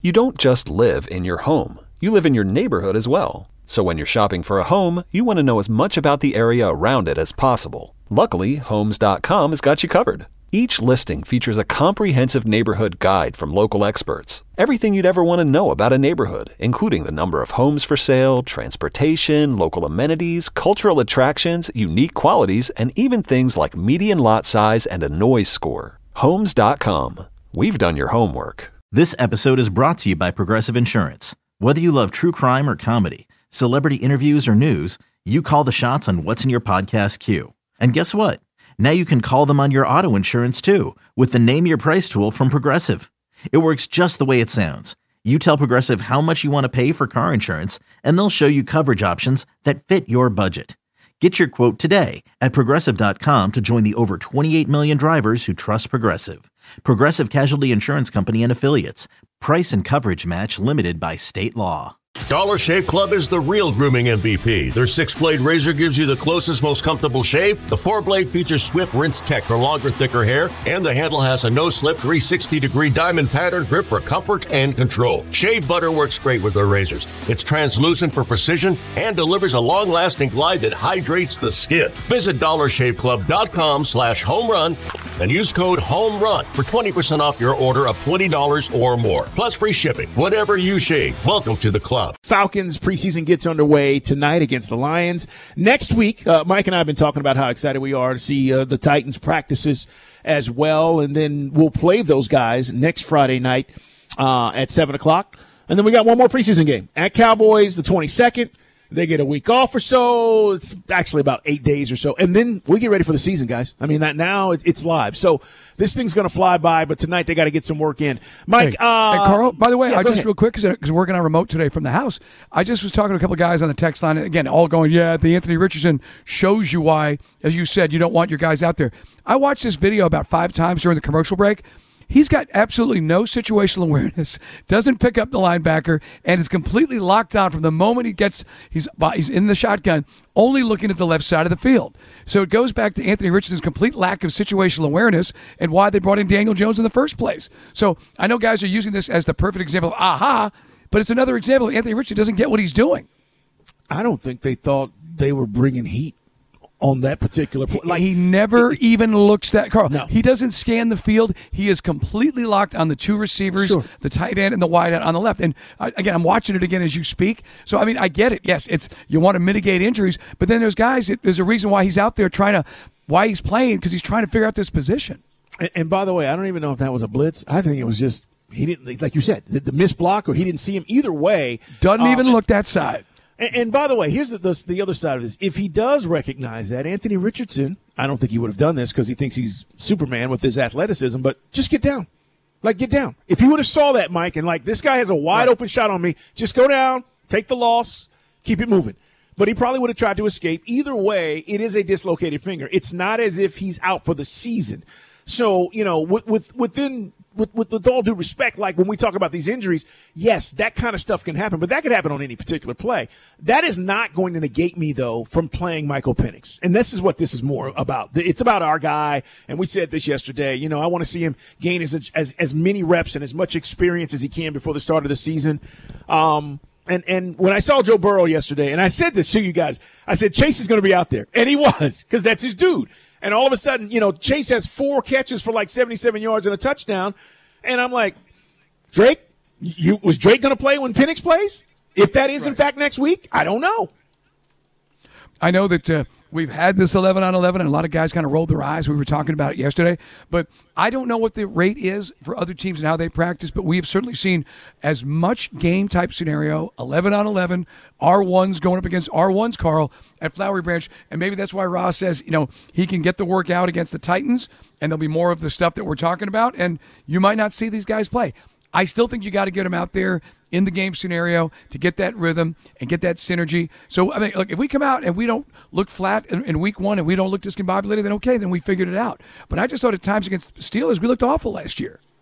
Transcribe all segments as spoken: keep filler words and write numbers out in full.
You don't just live in your home. You live in your neighborhood as well. So when you're shopping for a home, you want to know as much about the area around it as possible. Luckily, Homes dot com has got you covered. Each listing features a comprehensive neighborhood guide from local experts. Everything you'd ever want to know about a neighborhood, including the number of homes for sale, transportation, local amenities, cultural attractions, unique qualities, and even things like median lot size and a noise score. Homes dot com. We've done your homework. This episode is brought to you by Progressive Insurance. Whether you love true crime or comedy, celebrity interviews or news, you call the shots on what's in your podcast queue. And guess what? Now you can call them on your auto insurance too with the Name Your Price tool from Progressive. It works just the way it sounds. You tell Progressive how much you want to pay for car insurance, and they'll show you coverage options that fit your budget. Get your quote today at Progressive dot com to join the over twenty-eight million drivers who trust Progressive. Progressive Casualty Insurance Company and Affiliates. Price and coverage match limited by state law. Dollar Shave Club is the real grooming M V P. Their six-blade razor gives you the closest, most comfortable shave. The four-blade features Swift Rinse Tech for longer, thicker hair. And the handle has a no-slip three hundred sixty degree diamond pattern grip for comfort and control. Shave butter works great with their razors. It's translucent for precision and delivers a long-lasting glide that hydrates the skin. Visit dollar shave club dot com slash home run and use code HOMERUN for twenty percent off your order of twenty dollars or more. Plus free shipping. Whatever you shave, welcome to the club. Falcons preseason gets underway tonight against the Lions. Next week, uh, Mike and I have been talking about how excited we are to see uh, the Titans practices as well, and then we'll play those guys next Friday night uh, at seven o'clock. And then we got one more preseason game at Cowboys the twenty-second. They get a week off or so. It's actually about eight days or so. And then we get ready for the season, guys. I mean, that now it's live. So this thing's going to fly by, but tonight they got to get some work in. Mike. Hey, uh, hey Carl, by the way, yeah, I just ahead. real quick, because we're working on remote today from the house, I just was talking to a couple of guys on the text line, again, all going, yeah, the Anthony Richardson shows you why, as you said, you don't want your guys out there. I watched this video about five times during the commercial break. He's got absolutely no situational awareness, doesn't pick up the linebacker, and is completely locked on from the moment he gets, he's, he's in the shotgun, only looking at the left side of the field. So it goes back to Anthony Richardson's complete lack of situational awareness and why they brought in Daniel Jones in the first place. So I know guys are using this as the perfect example of aha, but it's another example of Anthony Richardson doesn't get what he's doing. I don't think they thought they were bringing heat on that particular play. Like, he never it, even looks that, Carl. No. He doesn't scan the field. He is completely locked on the two receivers, sure. the tight end and the wide end on the left. And uh, again, I'm watching it again as you speak. So, I mean, I get it. Yes, it's you want to mitigate injuries, but then there's guys, it, there's a reason why he's out there trying to, why he's playing, because he's trying to figure out this position. And, and by the way, I don't even know if that was a blitz. I think it was just, he didn't, like you said, the, the missed block or he didn't see him. Either way. Doesn't um, even look that side. And, and by the way, here's the, the the other side of this. If he does recognize that, Anthony Richardson, I don't think he would have done this because he thinks he's Superman with his athleticism, but just get down. Like, get down. If he would have saw that, Mike, and like, this guy has a wide open shot on me, just go down, take the loss, keep it moving. But he probably would have tried to escape. Either way, it is a dislocated finger. It's not as if he's out for the season. So, you know, with, with within with, with with all due respect, like when we talk about these injuries, yes, that kind of stuff can happen, but that could happen on any particular play. That is not going to negate me, though, from playing Michael Penix. And this is what this is more about. It's about our guy, and we said this yesterday. You know, I want to see him gain as as as many reps and as much experience as he can before the start of the season. Um, and and when I saw Joe Burrow yesterday, and I said this to you guys, I said Chase is going to be out there, and he was, because that's his dude. And all of a sudden, you know, Chase has four catches for like seventy-seven yards and a touchdown. And I'm like, Drake, you was Drake going to play when Penix plays? If that is, right. in fact, next week, I don't know. I know that uh, we've had this eleven on eleven, and a lot of guys kind of rolled their eyes. We were talking about it yesterday. But I don't know what the rate is for other teams and how they practice, but we have certainly seen as much game-type scenario, eleven on eleven, R ones going up against R ones, Carl, at Flowery Branch. And maybe that's why Ross says, you know, he can get the work out against the Titans, and there'll be more of the stuff that we're talking about, and you might not see these guys play. I still think you got to get them out there in the game scenario to get that rhythm and get that synergy. So, I mean, look, if we come out and we don't look flat in, in week one and we don't look discombobulated, then okay, then we figured it out. But I just thought at times against Steelers, we looked awful last year.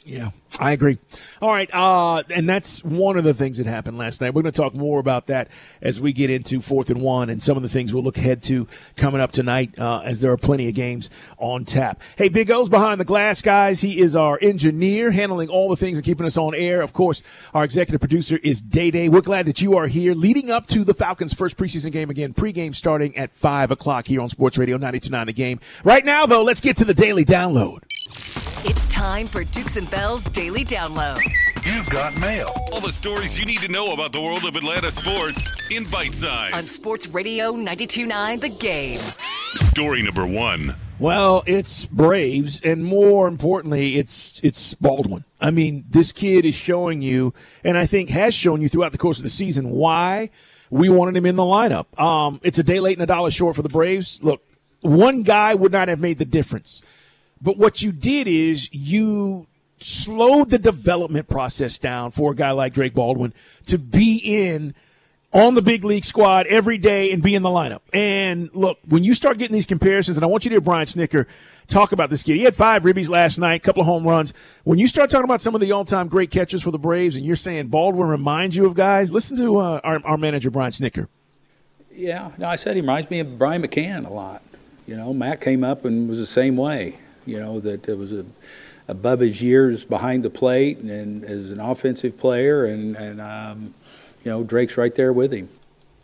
Yeah, I agree. All right, uh, and that's one of the things that happened last night. We're going to talk more about that as we get into fourth and one and some of the things we'll look ahead to coming up tonight uh, as there are plenty of games on tap. Hey, Big O's behind the glass, guys. He is our engineer, handling all the things and keeping us on air. Of course, our executive producer is Day Day. We're glad that you are here leading up to the Falcons' first preseason game again, pregame starting at five o'clock here on Sports Radio ninety-two point nine The Game. Right now, though, let's get to the Daily Download. It's time for Dukes and Bell's Daily Download. You've got mail. All the stories you need to know about the world of Atlanta sports in bite size. On Sports Radio ninety-two point nine The Game. Story number one. Well, it's Braves, and more importantly, it's it's Baldwin. I mean, this kid is showing you, and I think has shown you throughout the course of the season, why we wanted him in the lineup. Um, it's a day late and a dollar short for the Braves. Look, one guy would not have made the difference. But what you did is you slowed the development process down for a guy like Drake Baldwin to be in on the big league squad every day and be in the lineup. And look, when you start getting these comparisons, and I want you to hear Brian Snitker talk about this kid. He had five ribbies last night, a couple of home runs. When you start talking about some of the all-time great catchers for the Braves and you're saying Baldwin reminds you of guys, listen to uh, our, our manager, Brian Snitker. Yeah, no, I said he reminds me of Brian McCann a lot. You know, Matt came up and was the same way. You know, that it was a, above his years behind the plate and as an offensive player, and, and um, you know, Drake's right there with him.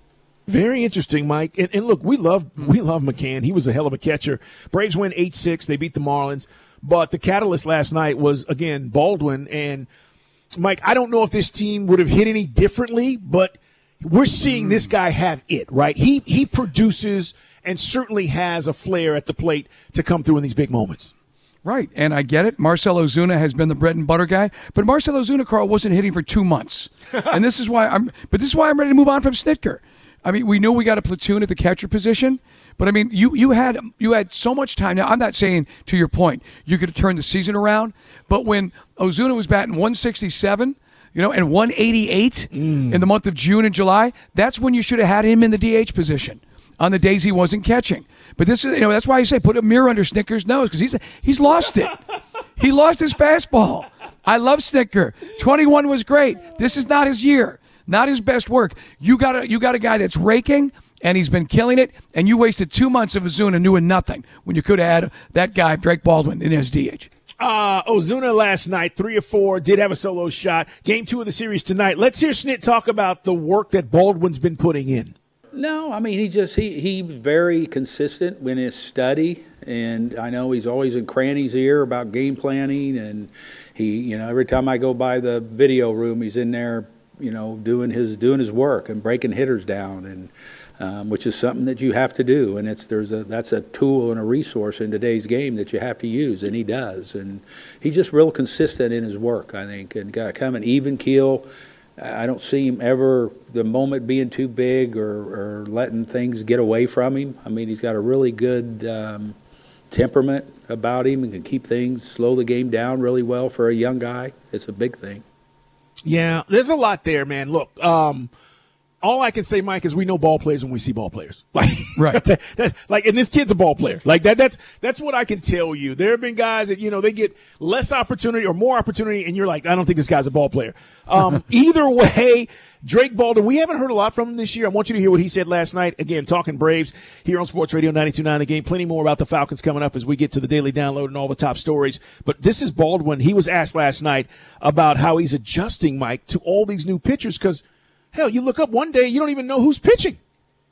Very interesting, Mike. And, and look, we love we love McCann. He was a hell of a catcher. Braves win eight six. They beat the Marlins. But the catalyst last night was, again, Baldwin. And, Mike, I don't know if this team would have hit any differently, but we're seeing this guy have it, right? He He produces and certainly has a flair at the plate to come through in these big moments. Right, and I get it. Marcell Ozuna has been the bread and butter guy, but Marcell Ozuna, Carl, wasn't hitting for two months, and this is why I'm. But this is why I'm ready to move on from Snitker. I mean, we knew we got a platoon at the catcher position, but I mean, you you had you had so much time. Now, I'm not saying, to your point, you could have turned the season around, but when Ozuna was batting one sixty-seven, you know, and one eighty-eight mm. in the month of June and July, that's when you should have had him in the D H position on the days he wasn't catching. But this is, you know, that's why I say put a mirror under Snitker's nose, because he's he's lost it. He lost his fastball. I love Snitker. twenty-one was great. This is not his year, not his best work. You got a you got a guy that's raking, and he's been killing it, and you wasted two months of Ozuna doing nothing when you could have had that guy, Drake Baldwin, in his D H. Uh, Ozuna last night, three of four, did have a solo shot. Game two of the series tonight. Let's hear Snit talk about the work that Baldwin's been putting in. No, I mean, he just, he, he very consistent in his study, and I know he's always in Cranny's ear about game planning, and he, you know, every time I go by the video room, he's in there, you know, doing his, doing his work and breaking hitters down, and um, which is something that you have to do, and it's, there's a, that's a tool and a resource in today's game that you have to use, and he does, and he's just real consistent in his work, I think, and got to come an even keel. I don't see him ever, the moment being too big or, or letting things get away from him. I mean, he's got a really good um, temperament about him and can keep things, slow the game down really well for a young guy. It's a big thing. Yeah, there's a lot there, man. Look, um, all I can say, Mike, is we know ball players when we see ball players. Like, right. that, that, like, and this kid's a ball player. Like that. That's that's what I can tell you. There have been guys that, you know, they get less opportunity or more opportunity, and you're like, I don't think this guy's a ball player. Um, either way, Drake Baldwin, we haven't heard a lot from him this year. I want you to hear what he said last night. Again, talking Braves here on Sports Radio ninety-two point nine The Game. Plenty more about the Falcons coming up as we get to the Daily Download and all the top stories. But this is Baldwin. He was asked last night about how he's adjusting, Mike, to all these new pitchers because, hell, you look up one day, you don't even know who's pitching.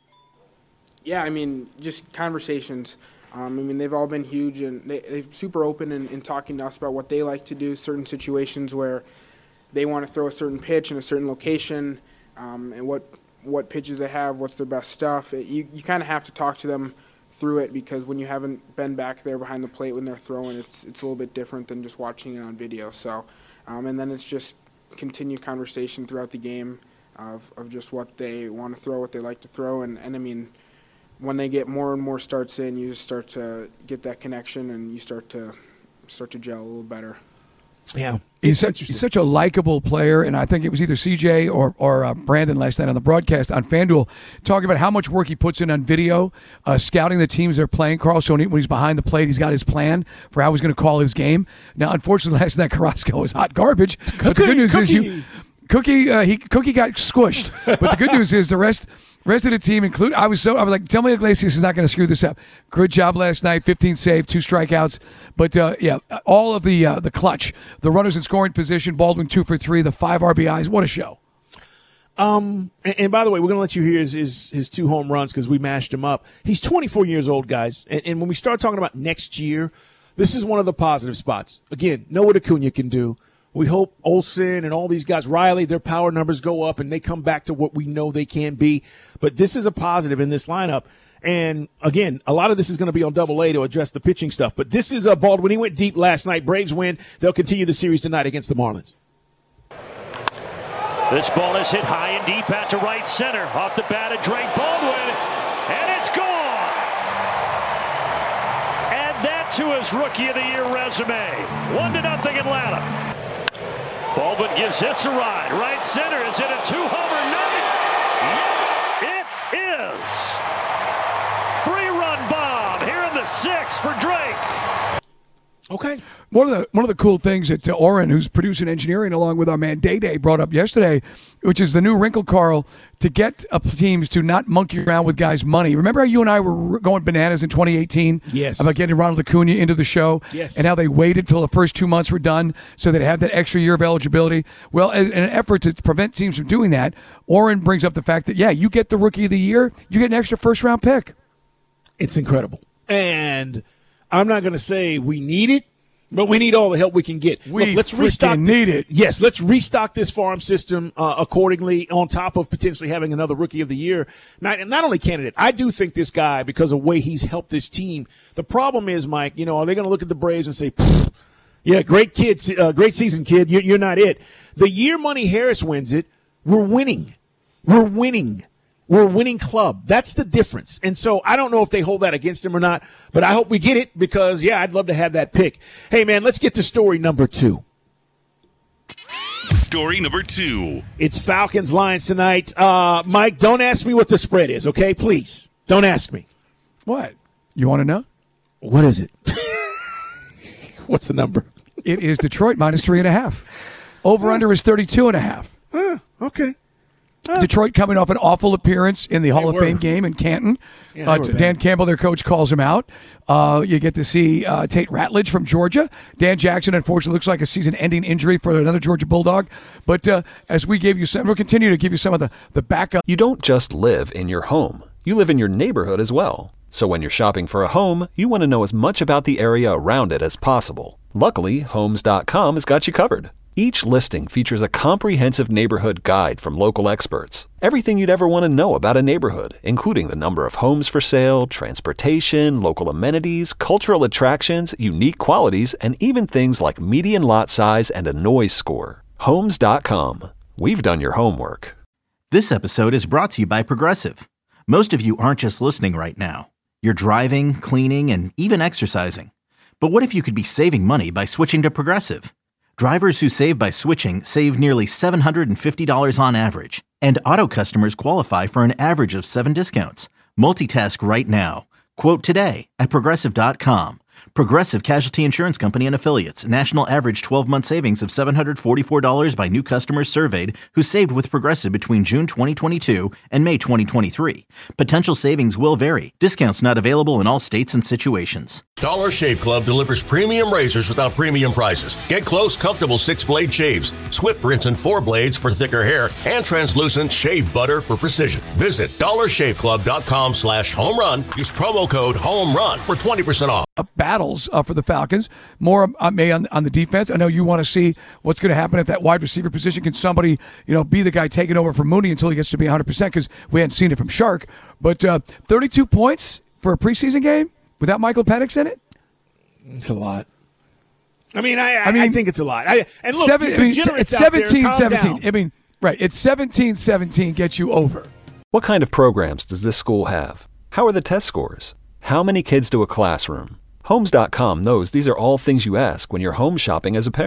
Yeah, I mean, just conversations. Um, I mean, they've all been huge, and they, they're super open in, in talking to us about what they like to do, certain situations where they want to throw a certain pitch in a certain location, um, and what what pitches they have, what's their best stuff. It, you you kind of have to talk to them through it because when you haven't been back there behind the plate when they're throwing, it's it's a little bit different than just watching it on video. So, um, and then it's just continue conversation throughout the game of, of just what they want to throw, what they like to throw, and, and I mean, when they get more and more starts in, you just start to get that connection and you start to start to gel a little better. Yeah, He's such, he's such a likable player, and I think it was either C J or, or uh, Brandon last night on the broadcast on FanDuel talking about how much work he puts in on video, uh, scouting the teams they're playing, Carl. So when he's behind the plate, he's got his plan for how he's going to call his game. Now, unfortunately, last night Carrasco was hot garbage, Cookie, but the good news Cookie. is you Cookie uh, he Cookie got squished, but the good news is the rest. Rest of the team, include I was so I was like, tell me Iglesias is not going to screw this up. Good job last night, fifteen save, two strikeouts. But uh, yeah, all of the uh, the clutch, the runners in scoring position, Baldwin two for three, the five R B Is. What a show! Um, and, and by the way, we're going to let you hear his his, his two home runs because we mashed him up. He's twenty-four years old, guys, and, and when we start talking about next year, this is one of the positive spots. Again, know what Acuna can do. We hope Olsen and all these guys, Riley, their power numbers go up and they come back to what we know they can be. But this is a positive in this lineup. And, again, a lot of this is going to be on Double A to address the pitching stuff. But this is a Baldwin. He went deep last night. Braves win. They'll continue the series tonight against the Marlins. This ball is hit high and deep out to right center. Off the bat of Drake Baldwin. And it's gone. Add that to his Rookie of the Year resume. One to nothing Atlanta. Baldwin gives this a ride. Right center. Is it a two-homer night? Yes, it is. Three-run bomb here in the sixth for Drake. Okay. One of the one of the cool things that uh, Oren, who's producing engineering along with our man Day Day, brought up yesterday, which is the new wrinkle, Carl, to get uh, teams to not monkey around with guys' money. Remember how you and I were going bananas in twenty eighteen? Yes. About getting Ronald Acuna into the show? Yes. And how they waited till the first two months were done so they'd have that extra year of eligibility? Well, in an effort to prevent teams from doing that, Oren brings up the fact that, yeah, you get the Rookie of the Year, you get an extra first-round pick. It's incredible. And I'm not going to say we need it, but we need all the help we can get. We Look, let's restock. need it. Yes, let's restock this farm system uh, accordingly. On top of potentially having another Rookie of the Year, not not only candidate. I do think this guy, because of the way he's helped this team. The problem is, Mike. You know, are they going to look at the Braves and say, "Yeah, great kid, uh, great season, kid. You're, you're not it." The year Money Harris wins it, we're winning. We're winning. We're a winning club. That's the difference. And so I don't know if they hold that against him or not, but I hope we get it because, yeah, I'd love to have that pick. Hey, man, let's get to story number two. Story number two. It's Falcons-Lions tonight. Uh, Mike, don't ask me what the spread is, okay? Please, don't ask me. What? You want to know? What is it? What's the number? It is Detroit minus three and a half. Over-under is thirty-two and a half. Uh, okay. Uh, Detroit coming off an awful appearance in the Hall of were. Fame game in Canton. Yeah, uh, they were Dan bad. Campbell, their coach, calls him out. Uh, you get to see uh, Tate Ratledge from Georgia. Dan Jackson, unfortunately, looks like a season-ending injury for another Georgia Bulldog. But uh, as we gave you some, we'll continue to give you some of the, the backup. You don't just live in your home. You live in your neighborhood as well. So when you're shopping for a home, you want to know as much about the area around it as possible. Luckily, Homes dot com has got you covered. Each listing features a comprehensive neighborhood guide from local experts. Everything you'd ever want to know about a neighborhood, including the number of homes for sale, transportation, local amenities, cultural attractions, unique qualities, and even things like median lot size and a noise score. Homes dot com. We've done your homework. This episode is brought to you by Progressive. Most of you aren't just listening right now. You're driving, cleaning, and even exercising. But what if you could be saving money by switching to Progressive? Drivers who save by switching save nearly seven hundred fifty dollars on average. And auto customers qualify for an average of seven discounts. Multitask right now. Quote today at Progressive dot com. Progressive Casualty Insurance Company and Affiliates. National average twelve-month savings of seven hundred forty-four dollars by new customers surveyed who saved with Progressive between June twenty twenty-two and May twenty twenty-three. Potential savings will vary. Discounts not available in all states and situations. Dollar Shave Club delivers premium razors without premium prices. Get close, comfortable six-blade shaves, swift rinse and four blades for thicker hair, and translucent shave butter for precision. Visit dollar shave club dot com slash home run. Use promo code HOMERUN for twenty percent off. Battles uh, for the Falcons. More uh, may on, on the defense. I know you want to see what's going to happen at that wide receiver position. Can somebody, you know, be the guy taking over from Mooney until he gets to be one hundred percent because we hadn't seen it from Shark. But uh, thirty-two points for a preseason game without Michael Penix in it? It's a lot. I mean, I, I, I, mean, I think it's a lot. I, and look, seven, I mean, it's seventeen seventeen. I I mean, right. It's seventeen seventeen gets you over. What kind of programs does this school have? How are the test scores? How many kids do a classroom? Homes dot com knows these are all things you ask when you're home shopping as a parent.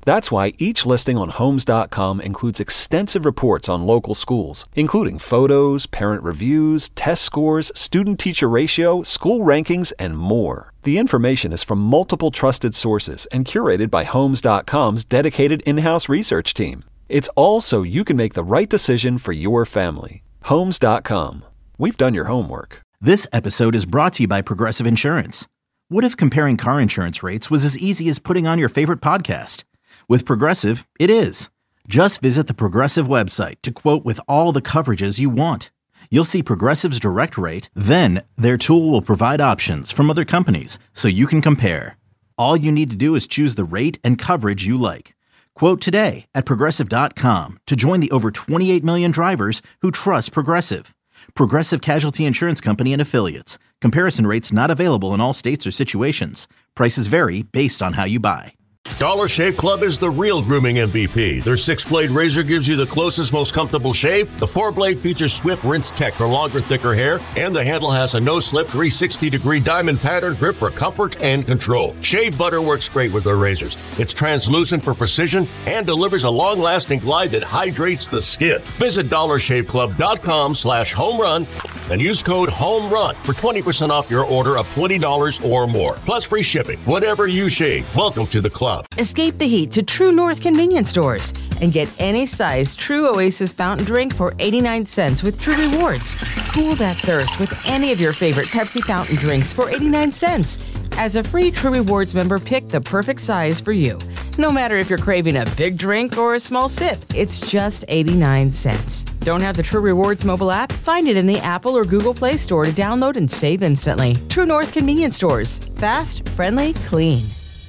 That's why each listing on Homes dot com includes extensive reports on local schools, including photos, parent reviews, test scores, student-teacher ratio, school rankings, and more. The information is from multiple trusted sources and curated by Homes dot com's dedicated in-house research team. It's all so you can make the right decision for your family. Homes dot com. We've done your homework. This episode is brought to you by Progressive Insurance. What if comparing car insurance rates was as easy as putting on your favorite podcast? With Progressive, it is. Just visit the Progressive website to quote with all the coverages you want. You'll see Progressive's direct rate, then their tool will provide options from other companies so you can compare. All you need to do is choose the rate and coverage you like. Quote today at Progressive dot com to join the over twenty-eight million drivers who trust Progressive. Progressive Casualty Insurance Company and Affiliates. Comparison rates not available in all states or situations. Prices vary based on how you buy. Dollar Shave Club is the real grooming M V P. Their six-blade razor gives you the closest, most comfortable shave. The four-blade features Swift Rinse Tech for longer, thicker hair. And the handle has a no-slip three sixty degree diamond pattern grip for comfort and control. Shave butter works great with their razors. It's translucent for precision and delivers a long-lasting glide that hydrates the skin. Visit dollar shave club dot com slash home run and use code HOMERUN for twenty percent off your order of twenty dollars or more. Plus free shipping. Whatever you shave, welcome to the club. Escape the heat to True North convenience stores and get any size True Oasis fountain drink for eighty-nine cents with True Rewards. Cool that thirst with any of your favorite Pepsi fountain drinks for eighty-nine cents. As a free True Rewards member, pick the perfect size for you. No matter if you're craving a big drink or a small sip, it's just eighty-nine cents. Don't have the True Rewards mobile app? Find it in the Apple or Google Play Store to download and save instantly. True North convenience stores. Fast, friendly, clean.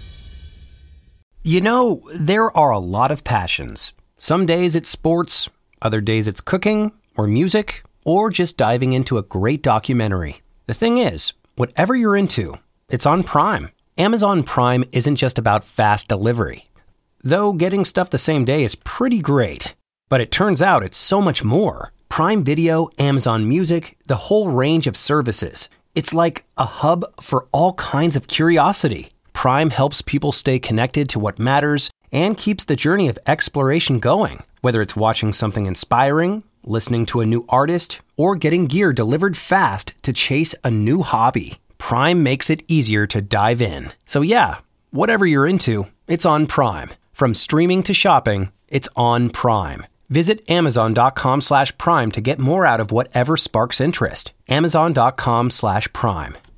You know, there are a lot of passions. Some days it's sports, other days it's cooking, or music, or just diving into a great documentary. The thing is, whatever you're into, it's on Prime. Amazon Prime isn't just about fast delivery. Though getting stuff the same day is pretty great. But it turns out it's so much more. Prime Video, Amazon Music, the whole range of services. It's like a hub for all kinds of curiosity. Prime helps people stay connected to what matters and keeps the journey of exploration going. Whether it's watching something inspiring, listening to a new artist, or getting gear delivered fast to chase a new hobby, Prime makes it easier to dive in. So yeah, whatever you're into, it's on Prime. From streaming to shopping, it's on Prime. Visit amazon.com slash prime to get more out of whatever sparks interest. Amazon.com slash prime.